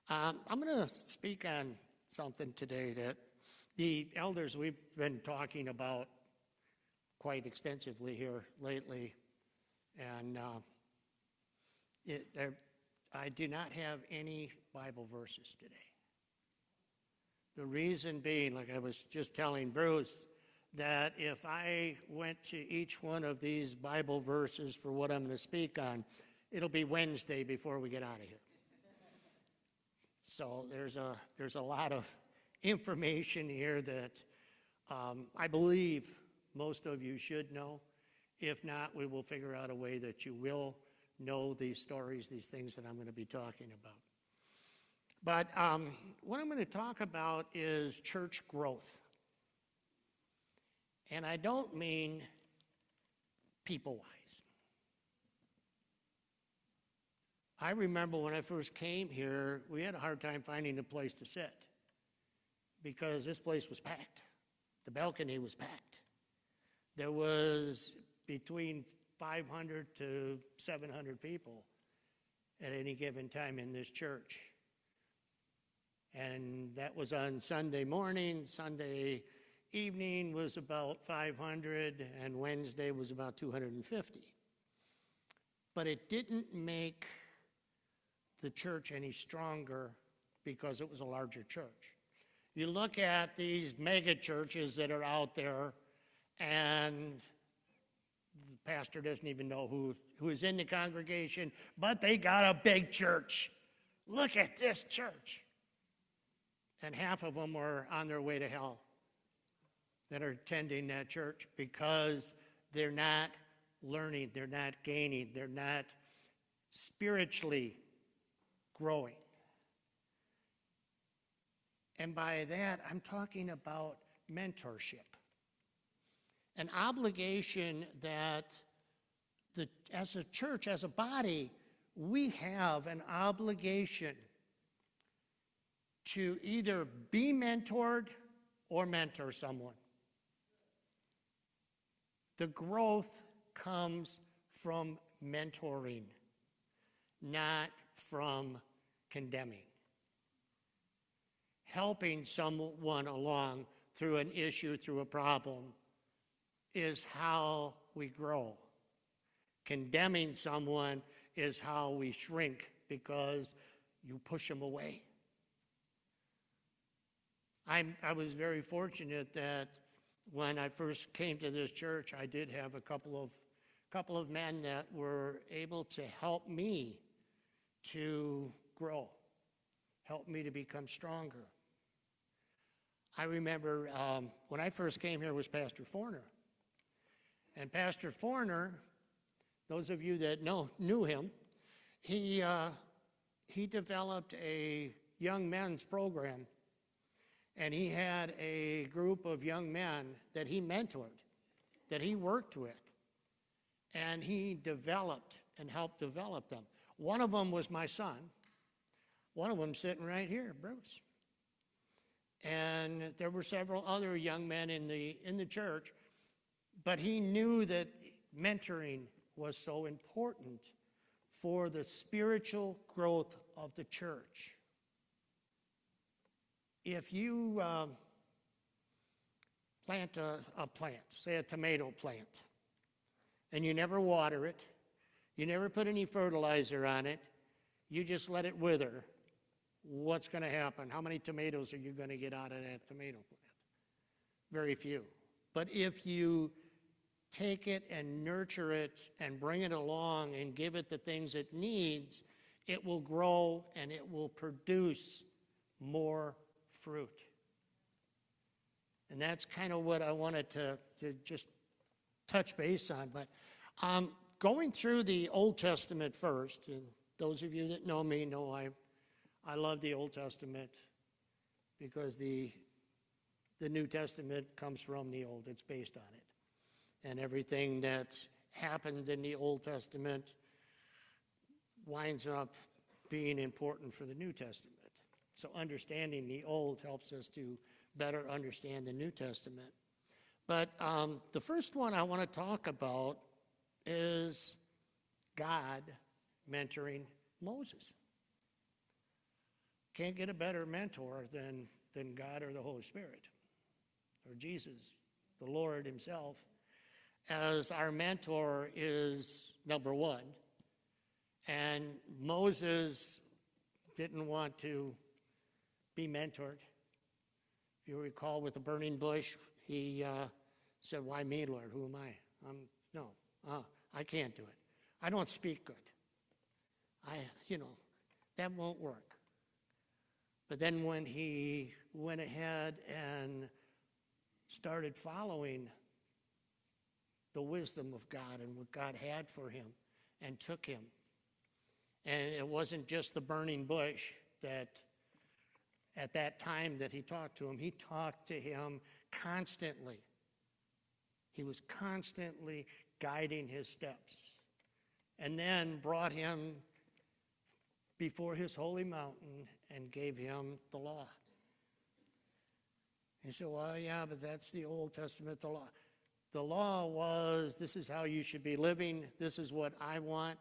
I'm going to speak on something today that the elders we've been talking about quite extensively here lately, and I do not have any Bible verses today. The reason being, like I was just telling Bruce, that if I went to each one of these Bible verses for what I'm going to speak on, it'll be Wednesday before we get out of here. So there's a lot of information here that I believe most of you should know. If not, we will figure out a way that you will know these stories, these things that I'm going to be talking about. But what I'm going to talk about is church growth. And I don't mean people-wise. I remember when I first came here, we had a hard time finding a place to sit because this place was packed. The balcony was packed. There was between 500 to 700 people at any given time in this church. And that was on Sunday morning. Sunday evening was about 500, and Wednesday was about 250. But it didn't make the church any stronger because it was a larger church. You look at these mega churches that are out there, and the pastor doesn't even know who is in the congregation, but they got a big church. Look at this church. And half of them are on their way to hell that are attending that church because they're not learning, they're not gaining, they're not spiritually growing. And by that, I'm talking about mentorship. An obligation that as a church, as a body, we have an obligation to either be mentored or mentor someone. The growth comes from mentoring, not from condemning. Helping someone along through an issue, through a problem, is how we grow. Condemning someone is how we shrink because you push them away. I was very fortunate that when I first came to this church, I did have a couple of men that were able to help me to grow, help me to become stronger. I remember when I first came here was Pastor Forner. And Pastor Forner, those of you that knew him, he developed a young men's program. And he had a group of young men that he mentored, that he worked with. And he developed and helped develop them. One of them was my son. One of them sitting right here, Bruce. And there were several other young men in the church, but he knew that mentoring was so important for the spiritual growth of the church. If you plant a plant, say a tomato plant, and you never water it, you never put any fertilizer on it, you just let it wither, what's going to happen? How many tomatoes are you going to get out of that tomato plant? Very few. But if you take it and nurture it and bring it along and give it the things it needs, it will grow and it will produce more fruit. And that's kind of what I wanted to just touch base on. But going through the Old Testament first, and those of you that know me know I love the Old Testament because the New Testament comes from the Old. It's based on it. And everything that happened in the Old Testament winds up being important for the New Testament. So understanding the Old helps us to better understand the New Testament. But the first one I want to talk about is God mentoring Moses. Can't get a better mentor than God or the Holy Spirit or Jesus, the Lord himself, as our mentor is number one. And Moses didn't want to be mentored. If you recall with the burning bush, he said, "Why me, Lord? Who am I? No, I can't do it. I don't speak good. That won't work." But then when he went ahead and started following the wisdom of God and what God had for him and took him, and it wasn't just the burning bush that at that time that he talked to him constantly. He was constantly guiding his steps, and then brought him before his holy mountain and gave him the law. He said, "Well, yeah, but that's the Old Testament, the law." The law was, this is how you should be living. This is what I want.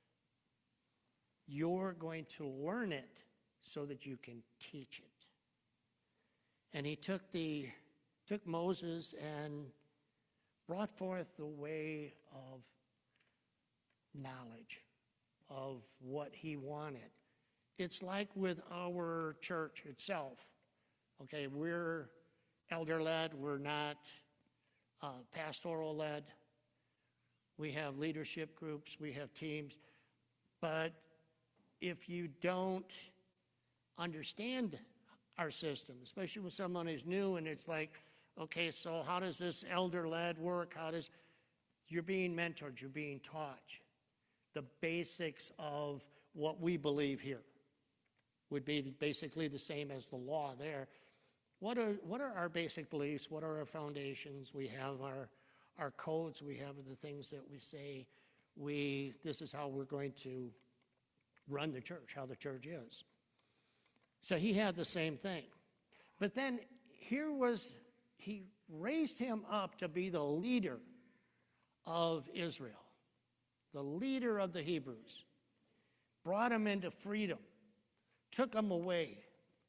You're going to learn it so that you can teach it. And he took Moses and brought forth the way of knowledge of what he wanted. It's like with our church itself. Okay, we're elder-led, we're not pastoral-led. We have leadership groups, we have teams. But if you don't understand our system, especially when someone is new and it's like, okay, so how does this elder-led work? You're being mentored, you're being taught. The basics of what we believe here would be basically the same as the law there. What are our basic beliefs? What are our foundations? We have our codes. We have the things that we say. This is how we're going to run the church, how the church is. So he had the same thing. But then he raised him up to be the leader of Israel, the leader of the Hebrews, brought him into freedom, took him away.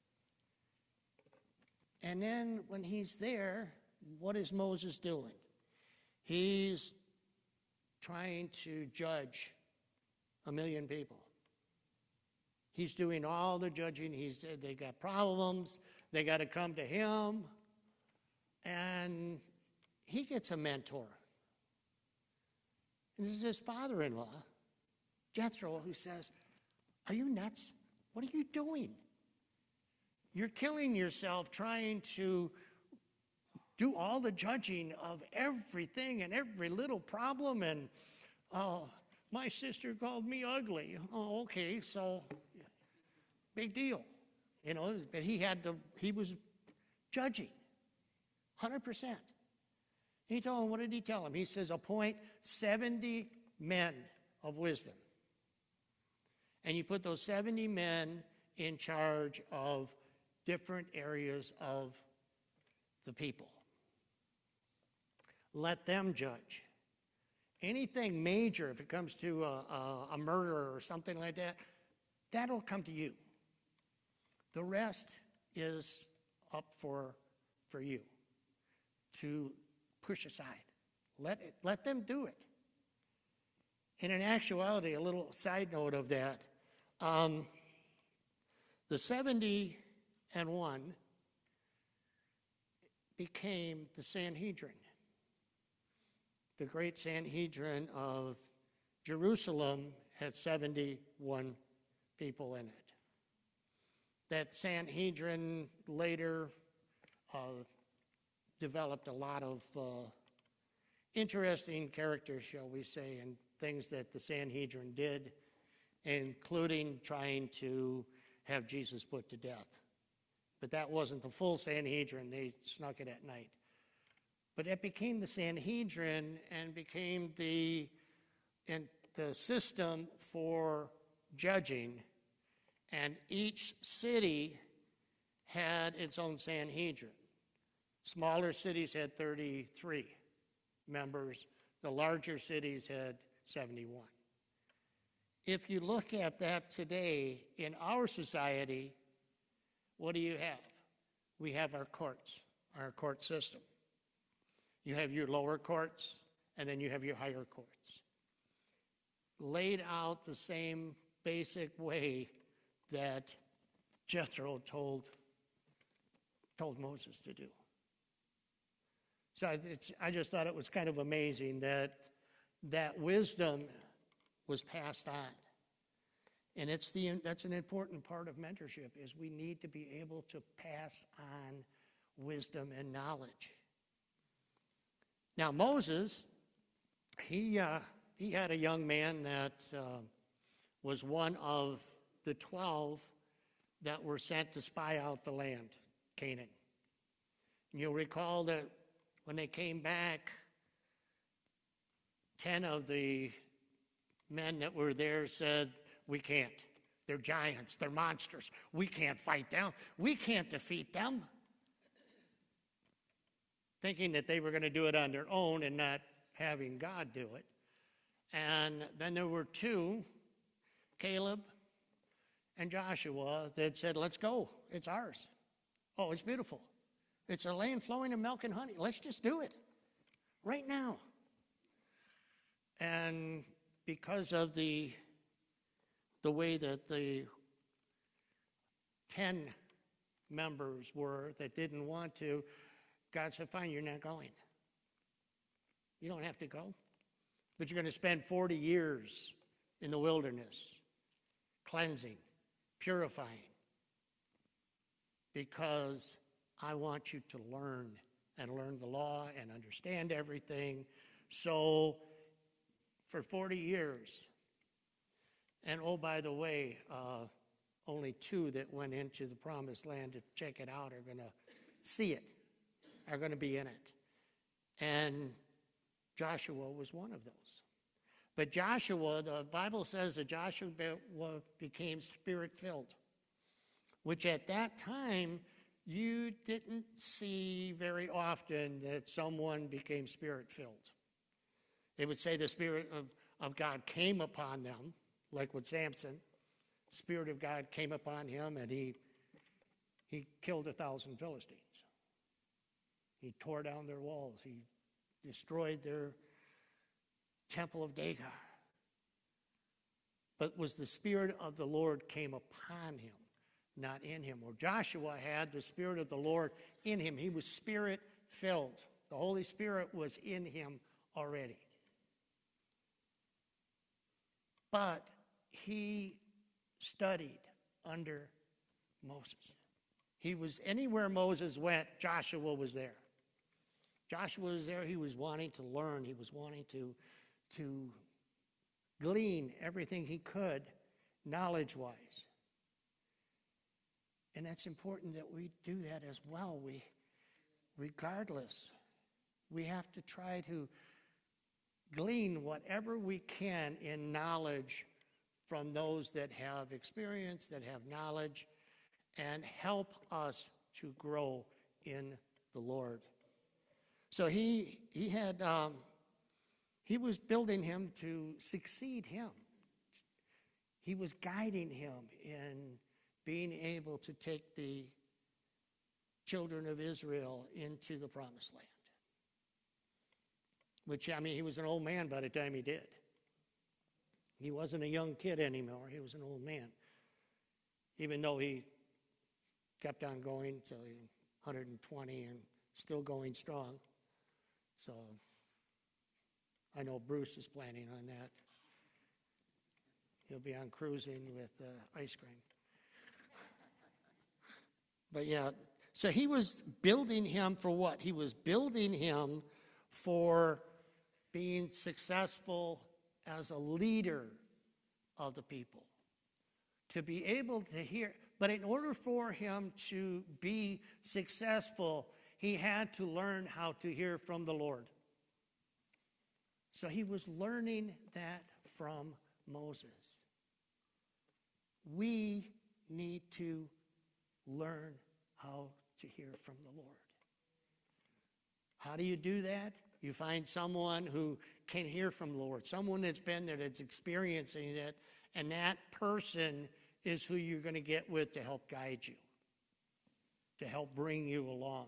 And then when he's there, what is Moses doing? He's trying to judge 1 million people. He's doing all the judging. They got problems. They got to come to him. And he gets a mentor. And this is his father-in-law, Jethro, who says, "Are you nuts? What are you doing? You're killing yourself trying to do all the judging of everything and every little problem. And, my sister called me ugly. Oh, okay, so big deal. But he was judging 100%. He told him, what did he tell him? He says, appoint 70 men of wisdom. And you put those 70 men in charge of different areas of the people. Let them judge. Anything major, if it comes to a murder or something like that, that'll come to you. The rest is up for you to push aside. Let them do it. And in actuality, a little side note of that, the 70 and 1 became the Sanhedrin. The great Sanhedrin of Jerusalem had 71 people in it. That Sanhedrin later developed a lot of interesting characters, shall we say, and things that the Sanhedrin did, including trying to have Jesus put to death. But that wasn't the full Sanhedrin. They snuck it at night. But it became the Sanhedrin and became the system for judging. And each city had its own Sanhedrin. Smaller cities had 33 members. The larger cities had 71. If you look at that today in our society, what do you have? We have our courts, our court system. You have your lower courts, and then you have your higher courts. Laid out the same basic way that Jethro told Moses to do. So I just thought it was kind of amazing that wisdom was passed on. And that's an important part of mentorship, is we need to be able to pass on wisdom and knowledge. Now Moses, he had a young man that was one of the 12 that were sent to spy out the land, Canaan. And you'll recall that when they came back, 10 of the men that were there said, we can't. They're giants. They're monsters. We can't fight them. We can't defeat them. Thinking that they were going to do it on their own and not having God do it. And then there were 2, Caleb and Joshua, that said, let's go. It's ours. Oh, it's beautiful. It's a land flowing in milk and honey. Let's just do it right now. And because of the way that the 10 members were that didn't want to, God said, fine, you're not going. You don't have to go. But you're going to spend 40 years in the wilderness, cleansing, purifying, because I want you to learn the law and understand everything. So for 40 years, and oh, by the way, only 2 that went into the promised land to check it out are going to see it, are going to be in it. And Joshua was one of those. But Joshua, the Bible says that Joshua became spirit-filled, which at that time you didn't see very often that someone became spirit-filled. They would say the Spirit of God came upon them, like with Samson. The Spirit of God came upon him, and he killed 1,000 Philistines. He tore down their walls. He destroyed their temple of Dagon. But was the Spirit of the Lord came upon him, not in him. Or Joshua had the Spirit of the Lord in him. He was Spirit-filled. The Holy Spirit was in him already. But he studied under Moses. He was anywhere Moses went, Joshua was there. Joshua was there. He was wanting to learn. He was wanting to glean everything he could knowledge-wise. And that's important that we do that as well. Regardless, we have to try to glean whatever we can in knowledge from those that have experience, that have knowledge, and help us to grow in the Lord. So he was building him to succeed him. He was guiding him in being able to take the children of Israel into the promised land. Which, I mean, he was an old man by the time he did. He wasn't a young kid anymore. He was an old man. Even though he kept on going till he was 120 and still going strong. So I know Bruce is planning on that. He'll be on cruising with ice cream. But yeah, so he was building him for what? He was building him for being successful as a leader of the people. To be able to hear, but in order for him to be successful, he had to learn how to hear from the Lord. So he was learning that from Moses. We need to learn how to hear from the Lord. How do you do that? You find someone who can hear from the Lord, someone that's been there, that's experiencing it, and that person is who you're going to get with to help guide you. to help bring you along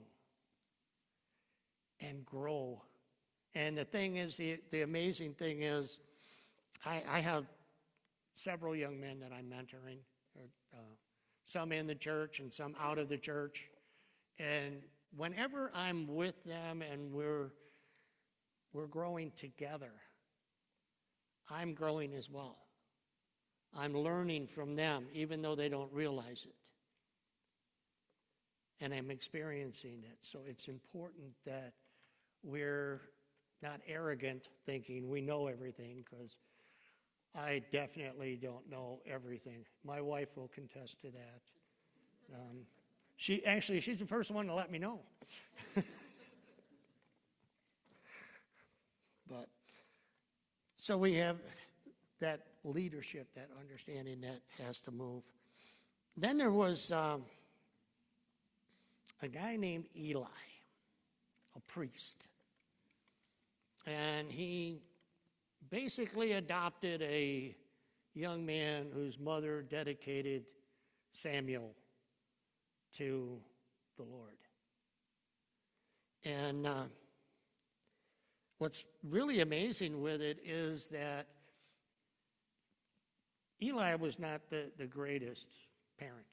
and grow. And the thing is, the amazing thing is, I have several young men that I'm mentoring, some in the church and some out of the church. And whenever I'm with them and we're growing together, I'm growing as well. I'm learning from them, even though they don't realize it. And I'm experiencing it. So it's important that we're not arrogant thinking we know everything, because I definitely don't know everything. My wife will contest to that. She's the first one to let me know. But so we have that leadership, that understanding that has to move. Then there was a guy named Eli, a priest. And he basically adopted a young man whose mother dedicated Samuel to the Lord. And what's really amazing with it is that Eli was not the greatest parent.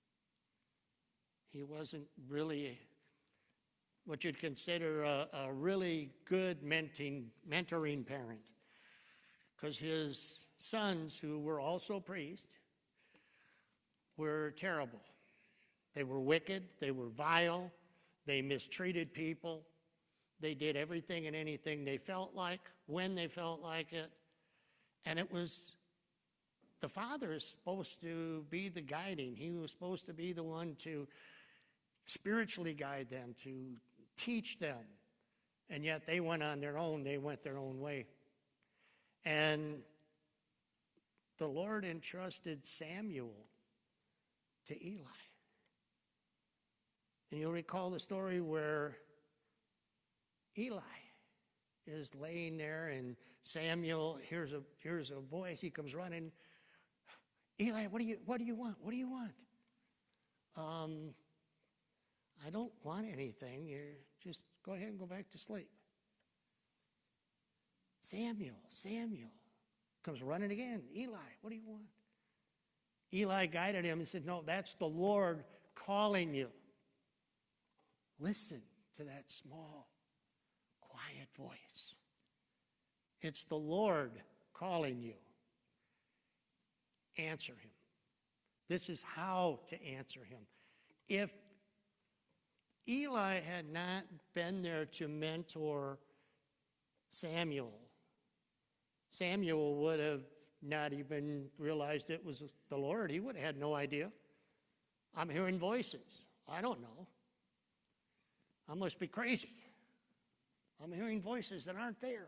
He wasn't really what you'd consider a really good mentoring parent, because his sons, who were also priests, were terrible. They were wicked, they were vile, they mistreated people, they did everything and anything they felt like, when they felt like it, and it was, the father is supposed to be the guiding. He was supposed to be the one to spiritually guide them, to teach them, and yet they went on their own, they went their own way. And the Lord entrusted Samuel to Eli. And you'll recall the story where Eli is laying there and Samuel hears a voice. He comes running. Eli, what do you want? What do you want? I don't want anything. You just go ahead and go back to sleep. Samuel comes running again. Eli, what do you want? Eli guided him and said, no, that's the Lord calling you. Listen to that small, quiet voice. It's the Lord calling you. Answer him. This is how to answer him. If Eli had not been there to mentor Samuel would have not even realized it was the Lord. He would have had no idea. I'm hearing voices. I don't know. I must be crazy. I'm hearing voices that aren't there.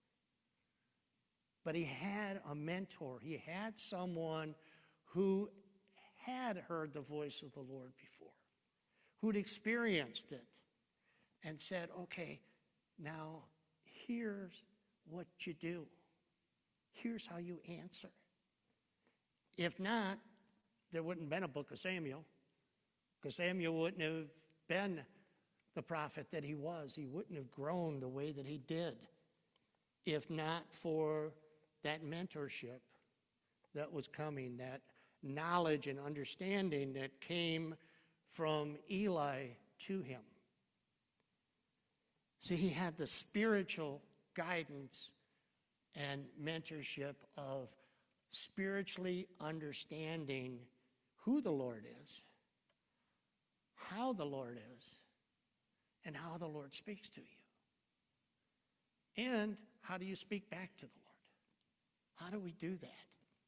But he had a mentor. He had someone who had heard the voice of the Lord before, who'd experienced it and said, okay, now here's what you do. Here's how you answer. If not, there wouldn't have been a book of Samuel, because Samuel wouldn't have been the prophet that he was. He wouldn't have grown the way that he did if not for that mentorship that was coming, that knowledge and understanding that came from Eli to him. See, he had the spiritual guidance and mentorship of spiritually understanding who the Lord is, how the Lord is, and how the Lord speaks to you. And how do you speak back to the Lord? How do we do that?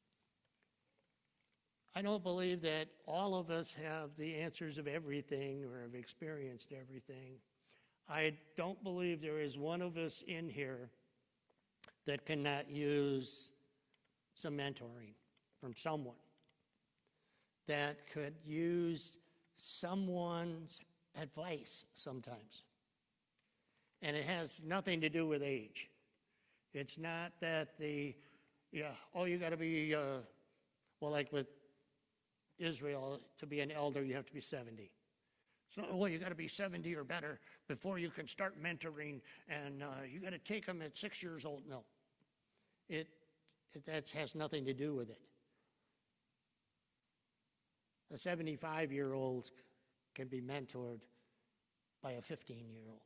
I don't believe that all of us have the answers of everything or have experienced everything. I don't believe there is one of us in here that cannot use some mentoring from someone, that could use someone's advice sometimes. And it has nothing to do with age. It's not that you got to be, like with Israel, to be an elder, you have to be 70. So, well, you got to be 70 or better before you can start mentoring, and you got to take them at 6 years old. No, that has nothing to do with it. A 75-year-old can be mentored by a 15-year-old.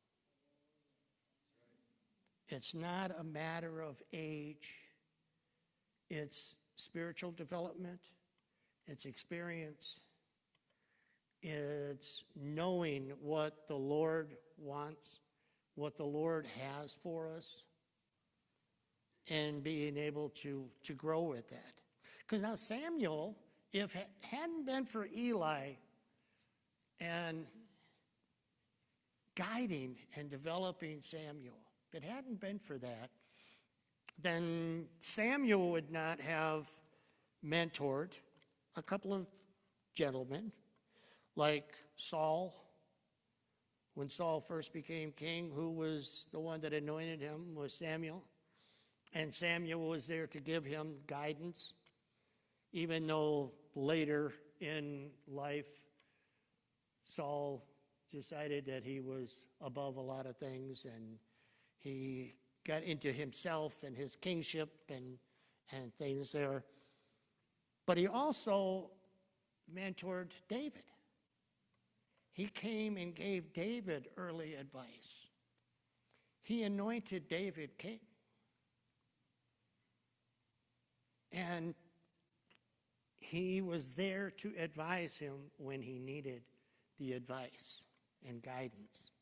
It's not a matter of age. It's spiritual development. It's experience. It's knowing what the Lord wants, what the Lord has for us, and being able to grow with that. Because now Samuel, if it hadn't been for Eli and guiding and developing Samuel, if it hadn't been for that, then Samuel would not have mentored a couple of gentlemen like Saul. When Saul first became king, who was the one that anointed him was Samuel. And Samuel was there to give him guidance, even though later in life Saul decided that he was above a lot of things, and he got into himself and his kingship and things there. But he also mentored David. He came and gave David early advice. He anointed David king. And he was there to advise him when he needed the advice and guidance.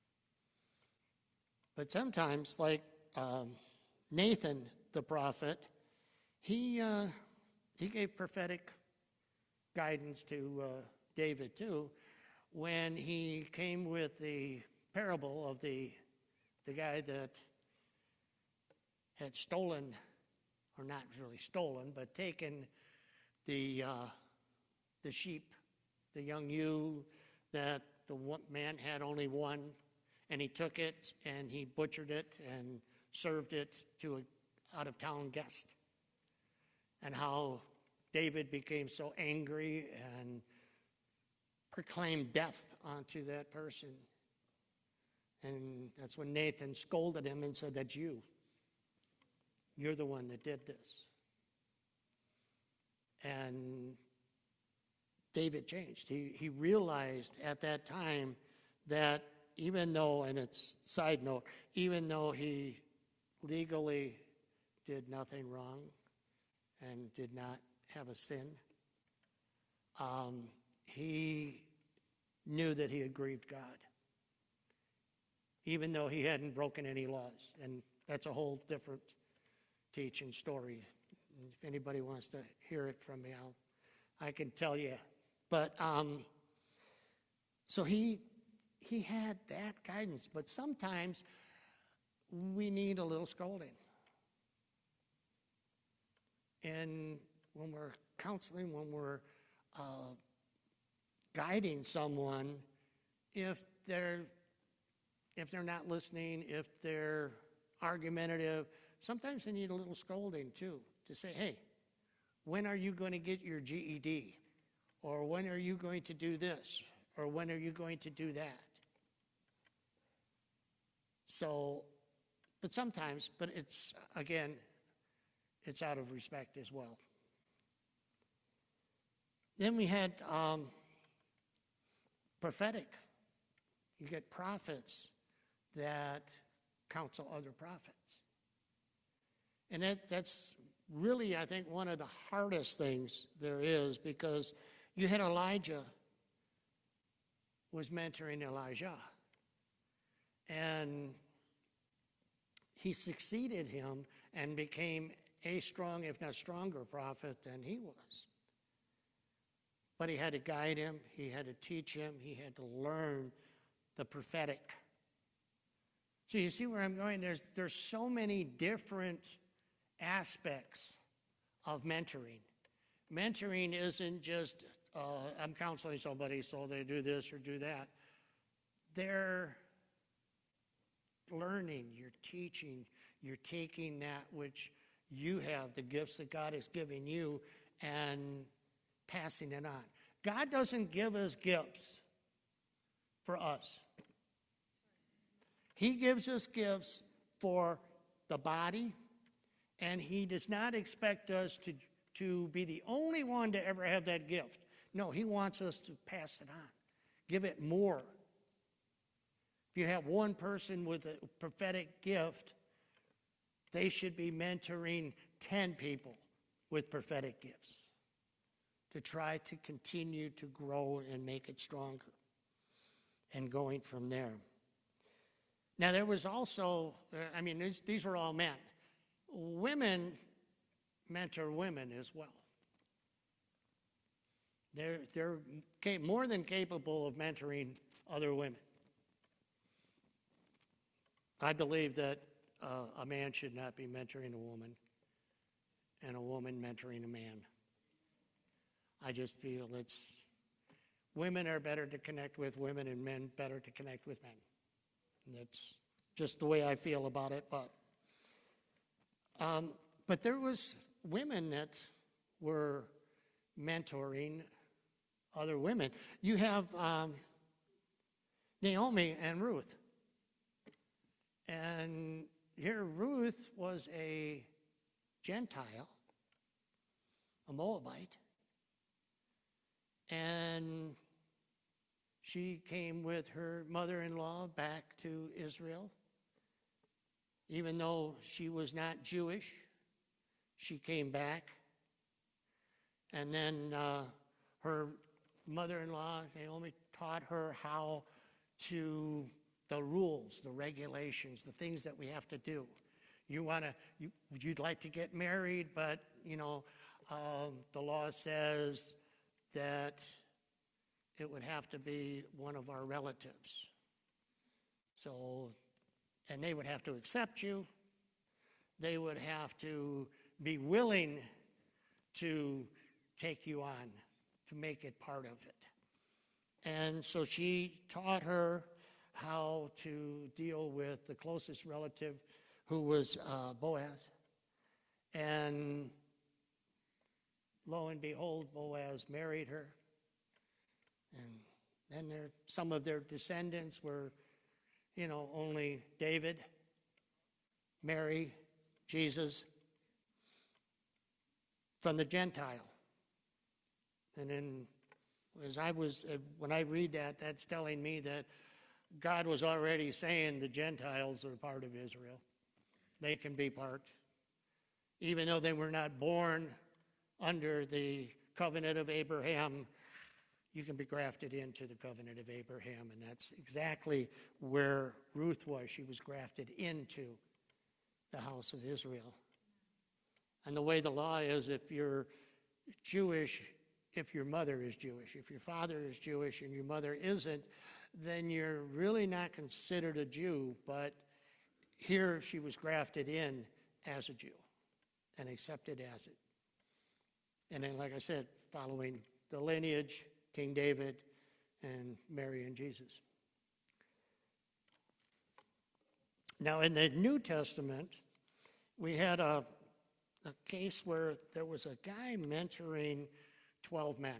But sometimes, like Nathan the prophet, he gave prophetic guidance to David too, when he came with the parable of the guy that had stolen, or not really stolen, but taken the sheep, the young ewe that the one man had only one, and he took it and he butchered it and served it to an out-of-town guest. And how David became so angry and proclaimed death onto that person. And that's when Nathan scolded him and said, "That's you. You're the one that did this." And David changed. He realized at that time that even though, and it's side note, even though he legally did nothing wrong and did not have a sin, he knew that he had grieved God, even though he hadn't broken any laws. And that's a whole different teaching story. If anybody wants to hear it from me, I can tell you. But so he had that guidance. But sometimes we need a little scolding. And when we're counseling, when we're guiding someone, if they're not listening, if they're argumentative, sometimes they need a little scolding too, to say, "Hey, when are you going to get your GED? Or when are you going to do this? Or when are you going to do that?" So, but sometimes, but it's, again, it's out of respect as well. Then we had prophetic. You get prophets that counsel other prophets. And that's really, I think, one of the hardest things there is, because you had Elijah was mentoring Elijah. And he succeeded him and became a strong, if not stronger, prophet than he was. But he had to guide him, he had to teach him, he had to learn the prophetic. So you see where I'm going? There's so many different aspects of mentoring. Mentoring isn't just, I'm counseling somebody so they do this or do that. They're learning, you're teaching, you're taking that which you have, the gifts that God has given you, and passing it on. God doesn't give us gifts for us. He gives us gifts for the body, and he does not expect us to be the only one to ever have that gift. No, he wants us to pass it on, give it more. If you have one person with a prophetic gift, they should be mentoring 10 people with prophetic gifts to try to continue to grow and make it stronger and going from there. Now, there was also, these were all men. Women mentor women as well. They're more than capable of mentoring other women. I believe that a man should not be mentoring a woman and a woman mentoring a man. I just feel women are better to connect with women and men better to connect with men. And that's just the way I feel about it. But there was women that were mentoring other women. You have Naomi and Ruth. And here Ruth was a Gentile, a Moabite. And she came with her mother-in-law back to Israel. Even though she was not Jewish, she came back. And then her mother-in-law, Naomi, taught her how to, the rules, the regulations, the things that we have to do. You'd like to get married, but, the law says that it would have to be one of our relatives. So, and they would have to accept you. They would have to be willing to take you on, to make it part of it. And so she taught her how to deal with the closest relative, who was Boaz. And lo and behold, Boaz married her. And then some of their descendants were, only David, Mary, Jesus, from the Gentile. And then when I read that, that's telling me that God was already saying the Gentiles are part of Israel. They can be part. Even though they were not born under the covenant of Abraham, you can be grafted into the covenant of Abraham, and that's exactly where Ruth was. She was grafted into the house of Israel. And the way the law is, if you're Jewish, if your mother is Jewish, if your father is Jewish and your mother isn't, then you're really not considered a Jew, but here she was grafted in as a Jew and accepted as it. And then, like I said, following the lineage, King David and Mary and Jesus. Now, in the New Testament, we had a case where there was a guy mentoring 12 men,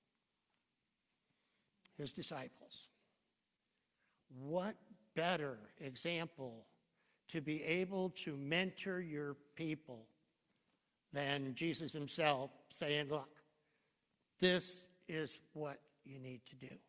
his disciples. What better example to be able to mentor your people than Jesus himself saying, look, this is what you need to do.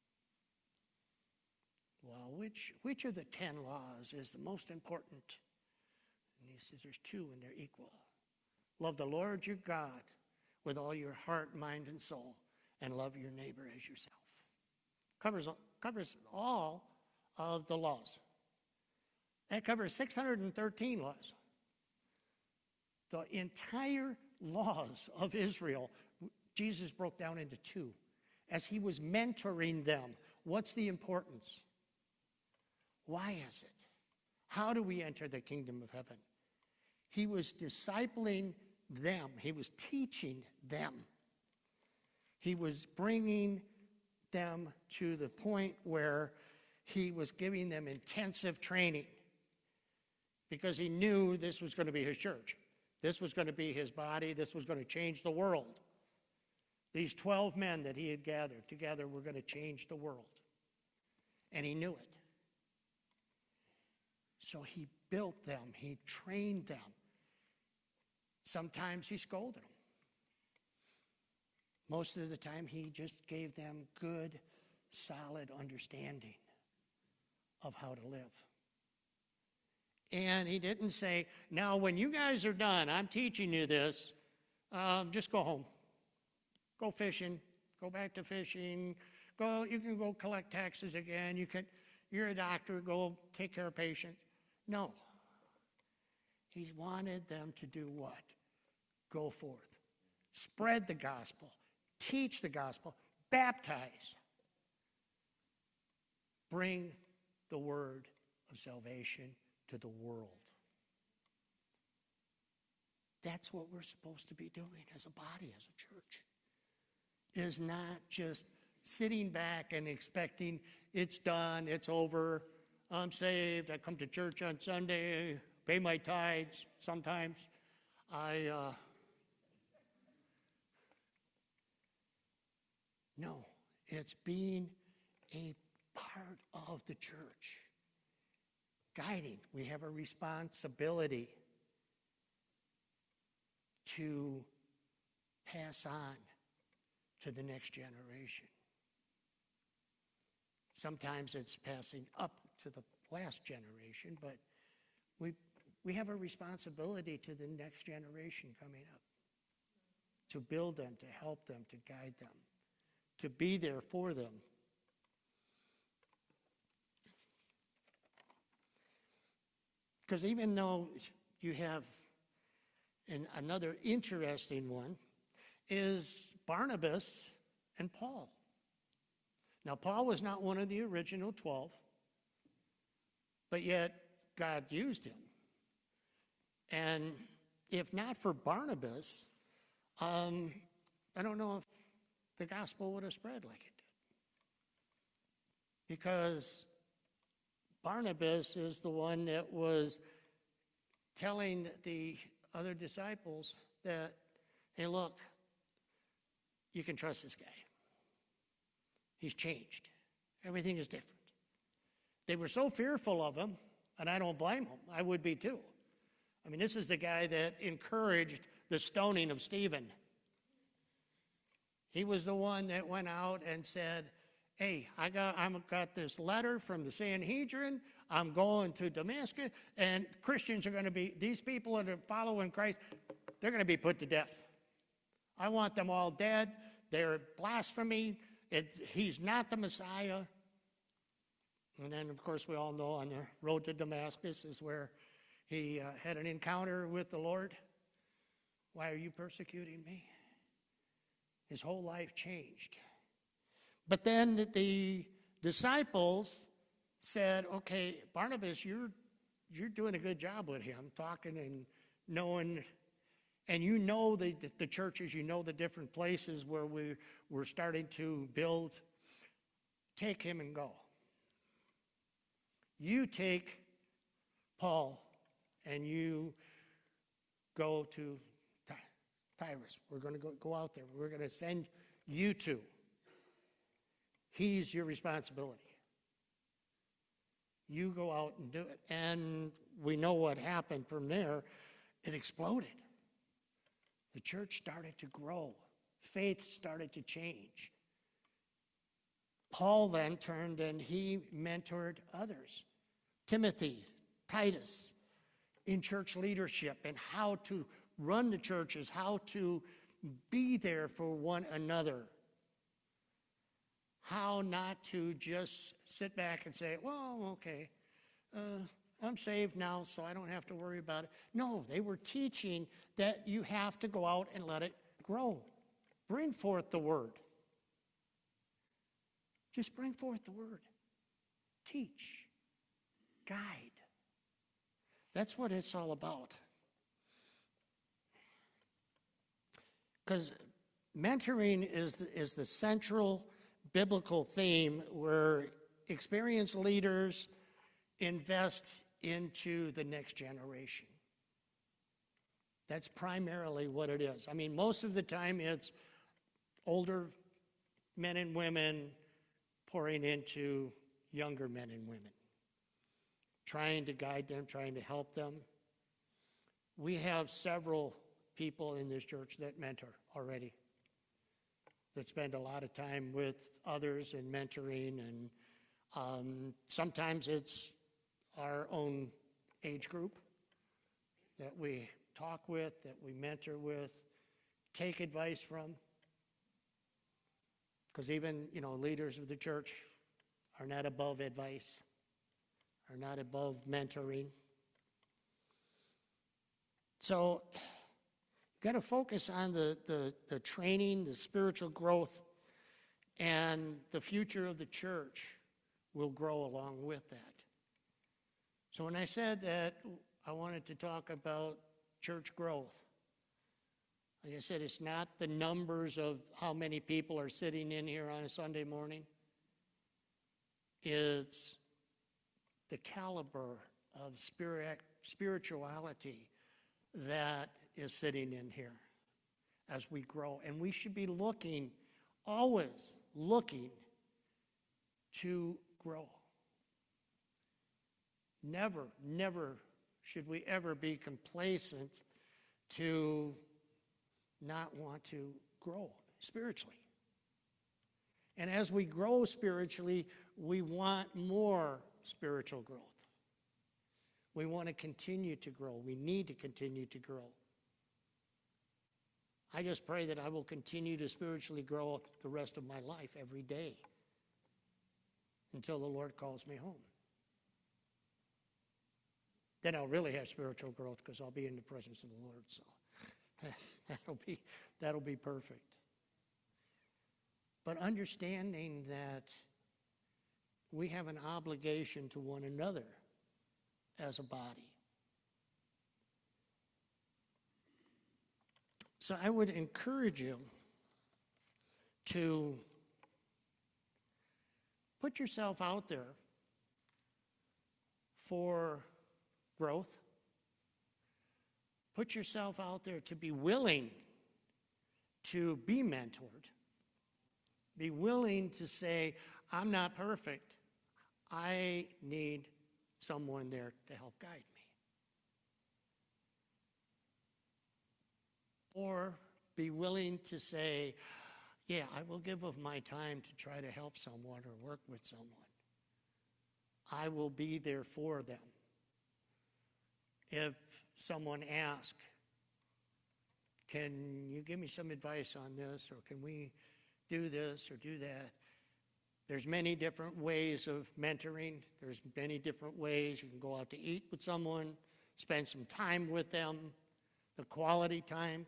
Well, which of the 10 laws is the most important? And he says there's 2 and they're equal. Love the Lord your God with all your heart, mind, and soul, and love your neighbor as yourself. Covers all of the laws. That covers 613 laws. The entire laws of Israel, Jesus broke down into 2. As he was mentoring them, what's the importance? Why is it? How do we enter the kingdom of heaven? He was discipling them. He was teaching them. He was bringing them to the point where he was giving them intensive training because he knew this was going to be his church. This was going to be his body. This was going to change the world. These 12 men that he had gathered together were going to change the world. and he knew it. So he built them, he trained them. Sometimes he scolded them. Most of the time he just gave them good, solid understanding of how to live. And he didn't say, now when you guys are done, I'm teaching you this, just go home. Go fishing, go back to fishing, you can go collect taxes again, you're a doctor, go take care of patients. No. He wanted them to do what? Go forth. Spread the gospel. Teach the gospel. Baptize. Bring the word of salvation to the world. That's what we're supposed to be doing as a body, as a church. Is not just sitting back and expecting it's done, it's over, I'm saved, I come to church on Sunday, pay my tithes sometimes. No, it's being a part of the church. Guiding. We have a responsibility to pass on to the next generation. Sometimes it's passing up to the last generation, but we have a responsibility to the next generation coming up, to build them, to help them, to guide them, to be there for them. Because even though you have another interesting one is Barnabas and Paul. Now, Paul was not one of the original 12, but yet God used him. And if not for Barnabas, I don't know if the gospel would have spread like it did. Because Barnabas is the one that was telling the other disciples that, hey, look, you can trust this guy. He's changed. Everything is different. They were so fearful of him, and I don't blame them. I would be too. I mean, this is the guy that encouraged the stoning of Stephen. He was the one that went out and said, hey, I got this letter from the Sanhedrin. I'm going to Damascus, and Christians are going to be, these people that are following Christ, they're going to be put to death. I want them all dead. They're blasphemy. He's not the Messiah. And then, of course, we all know on the road to Damascus is where he had an encounter with the Lord. Why are you persecuting me? His whole life changed. But then the disciples said, okay, Barnabas, you're doing a good job with him, talking and knowing, and you know the churches, you know the different places where we're starting to build. Take him and go. You take Paul and you go to Tyrus. We're going to go out there. We're going to send you two. He's your responsibility. You go out and do it. And we know what happened from there. It exploded. The church started to grow. Faith started to change. Paul then turned and he mentored others. Timothy, Titus, in church leadership and how to run the churches, how to be there for one another. How not to just sit back and say, well, okay, I'm saved now, so I don't have to worry about it. No, they were teaching that you have to go out and let it grow. Bring forth the word. Just bring forth the word. Teach. Guide. That's what it's all about. Because mentoring is the central biblical theme where experienced leaders invest into the next generation. That's primarily what it is. I mean, most of the time it's older men and women pouring into younger men and women, trying to guide them, trying to help them. We have several people in this church that mentor already, that spend a lot of time with others and mentoring, and sometimes it's our own age group that we talk with, that we mentor with, take advice from. Because even, leaders of the church are not above advice, are not above mentoring. So you got to focus on the training, the spiritual growth, and the future of the church will grow along with that. So when I said that I wanted to talk about church growth, like I said, it's not the numbers of how many people are sitting in here on a Sunday morning. It's the caliber of spirituality that is sitting in here as we grow. And we should be always looking to grow. Never should we ever be complacent to not want to grow spiritually. And as we grow spiritually, we want more spiritual growth. We want to continue to grow. We need to continue to grow. I just pray that I will continue to spiritually grow the rest of my life every day until the Lord calls me home. Then I'll really have spiritual growth because I'll be in the presence of the Lord. So that'll be perfect. But understanding that we have an obligation to one another as a body. So I would encourage you to put yourself out there for growth. Put yourself out there to be willing to be mentored. Be willing to say, I'm not perfect. I need someone there to help guide me. Or be willing to say, yeah, I will give of my time to try to help someone or work with someone. I will be there for them. If someone asks, can you give me some advice on this, or can we do this or do that? There's many different ways of mentoring. There's many different ways. You can go out to eat with someone, spend some time with them, the quality time.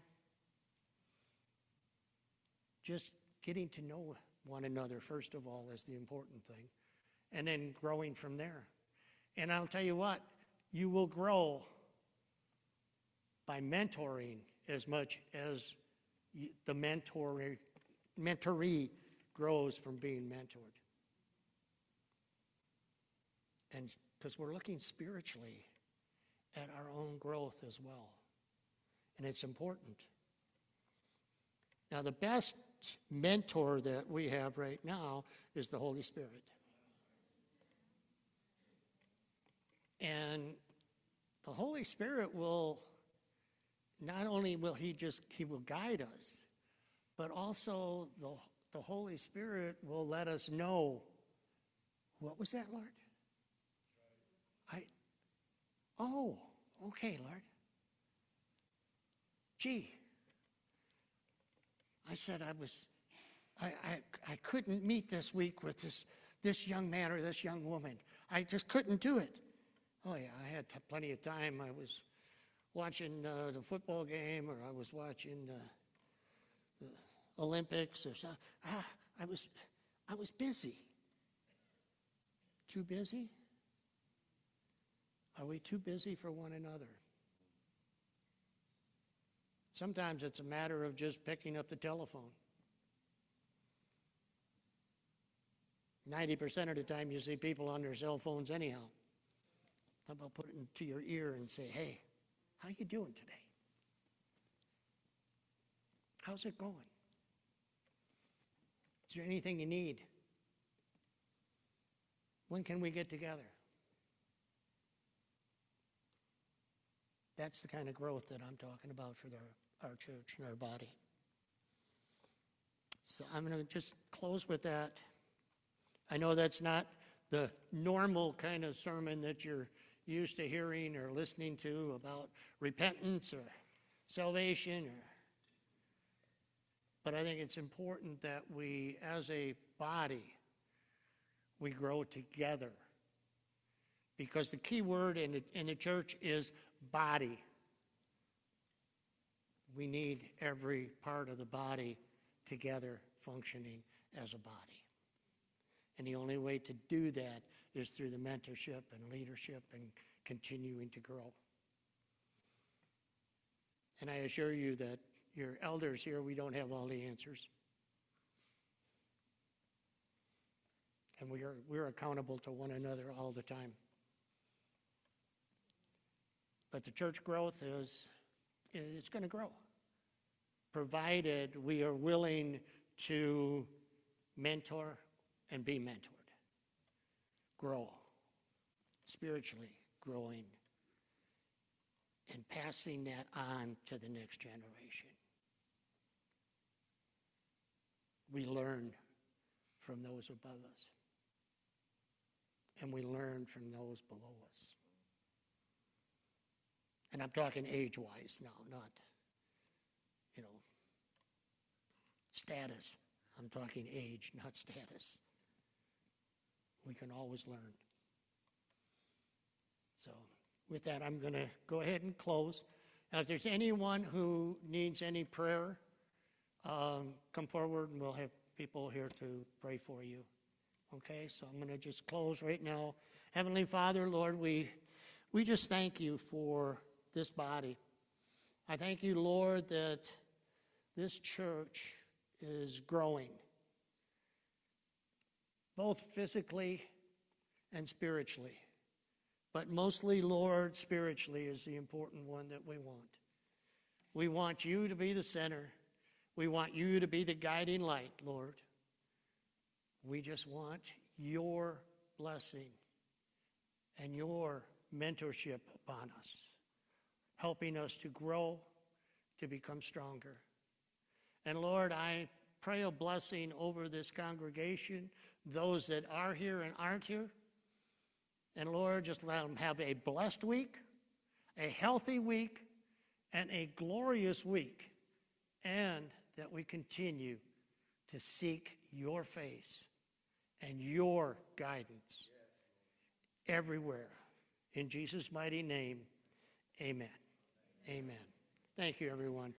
Just getting to know one another, first of all, is the important thing. And then growing from there. And I'll tell you what, you will grow by mentoring as much as the mentoree grows from being mentored. And because we're looking spiritually at our own growth as well. And it's important. Now, the best mentor that we have right now is the Holy Spirit. And the Holy Spirit will, not only will he will guide us, but also the Holy Spirit will let us know, what was that, Lord? Okay, Lord. Gee, I said I couldn't meet this week with this young man or this young woman. I just couldn't do it. Oh yeah, I had plenty of time. I was watching the football game, or I was watching the Olympics, or something. I was busy. Too busy? Are we too busy for one another? Sometimes it's a matter of just picking up the telephone. 90% of the time you see people on their cell phones anyhow. How about putting it to your ear and say, hey, how you doing today? How's it going? Is there anything you need? When can we get together? That's the kind of growth that I'm talking about for our church and our body. So I'm going to just close with that. I know that's not the normal kind of sermon that you're used to hearing or listening to about repentance or salvation, but I think it's important that we, as a body, we grow together. Because the key word in the church is body. We need every part of the body together functioning as a body. And the only way to do that is through the mentorship and leadership and continuing to grow. And I assure you that your elders here, we don't have all the answers. And we're accountable to one another all the time. But the church growth it's going to grow, provided we are willing to mentor and be mentored. Grow, spiritually growing, and passing that on to the next generation. We learn from those above us, and we learn from those below us. And I'm talking age-wise now, not, status. I'm talking age, not status. We can always learn. So with that, I'm going to go ahead and close. Now, if there's anyone who needs any prayer, come forward and we'll have people here to pray for you. Okay, so I'm going to just close right now. Heavenly Father, Lord, we just thank you for this body. I thank you, Lord, that this church is growing, both physically and spiritually. But mostly, Lord, spiritually is the important one that we want. We want you to be the center. We want you to be the guiding light, Lord. We just want your blessing and your mentorship upon us, helping us to grow, to become stronger. And Lord, I pray a blessing over this congregation, those that are here and aren't here. And Lord, just let them have a blessed week, a healthy week, and a glorious week. And that we continue to seek your face and your guidance everywhere. In Jesus' mighty name, amen. Amen. Thank you, everyone.